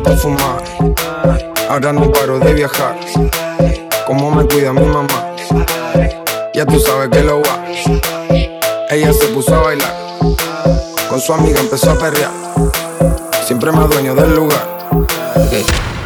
por fumar. Ahora no paro de viajar. Cómo me cuida mi mamá. Ya tú sabes que lo va. Ella se puso a bailar. Con su amiga empezó a perrear. Siempre más dueño del lugar. Okay.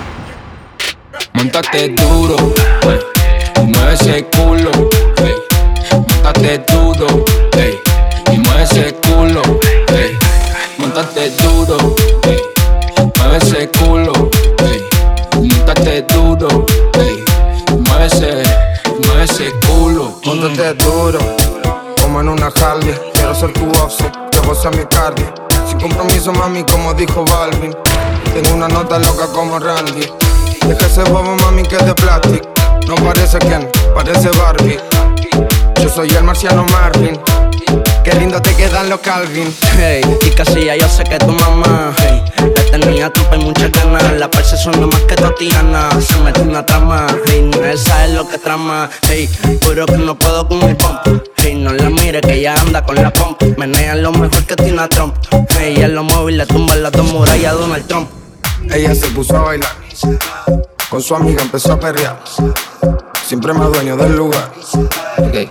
Móntate duro, hey, y mueve ese culo, hey. Móntate duro, hey, y mueve ese culo, hey. Móntate duro, hey, mueve ese culo, hey. Móntate duro, hey, mueve ese culo. Móntate duro, como en una Harley. Quiero ser tu oso, que goza mi cardio. Sin compromiso, mami, como dijo Balvin. Tengo una nota loca como Randy. Deja ese bobo, mami, que es de plástico. No parece Ken, parece Barbie. Yo soy el marciano Marvin. Qué lindo te quedan los Calvin. Hey, y casi ya yo sé que tu mamá, hey, le tenía tropa y muchas ganas. La perse suena más que Tatiana. Se mete una trama, hey, no él sabe lo que trama. Hey, juro que no puedo con el pump. Hey, no la mire que ella anda con la pump. Menea lo mejor que Tina Trump. Hey, en lo móvil le tumba las dos murallas a Donald Trump. Ella se puso a bailar. Con su amiga empezó a perrear. Siempre más dueño del lugar. Okay.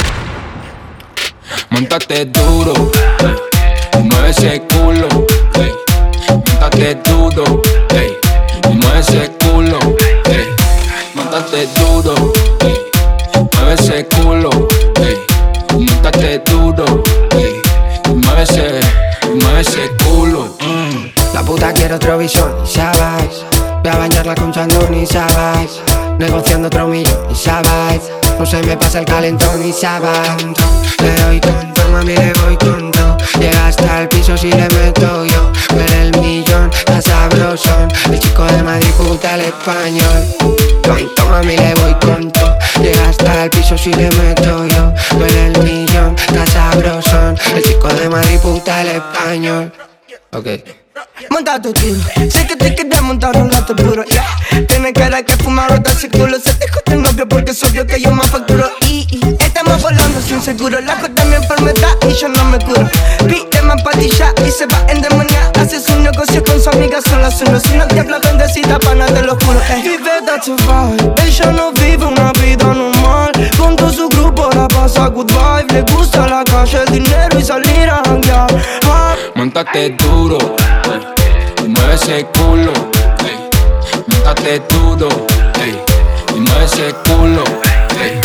Móntate duro, hey, y mueve ese culo, hey. Móntate duro, hey, y mueve ese culo, hey. Móntate duro, hey, mueve ese culo, hey. Móntate duro, hey, y mueve ese culo. La puta quiere otro visión, ¿sabes? Voy a bañarla con chandón y sabes. Negociando otro millón y sabes. No se me pasa el calentón y sabes. Le doy con todo, mami, le voy con todo. Llega hasta el piso si le meto yo. Ver el millón, está sabrosón. El chico de Madrid, puta el español. Con todo, mami, le voy con todo. Llega hasta el piso si le meto yo. Ver el millón, está sabrosón. El chico de Madrid, puta el español. Okay. Monta tu tiro, sé que te quieres montar un gato puro, yeah. Tiene cara que fuma rota ese culo. Se dejó tu novio porque es obvio que yo más facturo. Y estamos volando sin seguro. La jota mi enfermedad y yo no me curo. Pide más patilla y se va endemoniar. Hace su negocio con su amiga sola. Si no te habla bendecida, pana, te lo juro. Vive that's a vibe. Ella no vive una vida normal. Con todo su grupo la pasa good vibe. Le gusta la calle, el dinero y salir a janguear. Móntate duro, hey, y mueve ese culo, hey. Móntate duro, hey, y mueve ese culo, hey.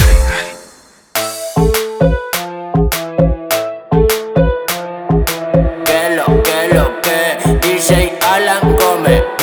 Que lo que, DJ Alan Gómez.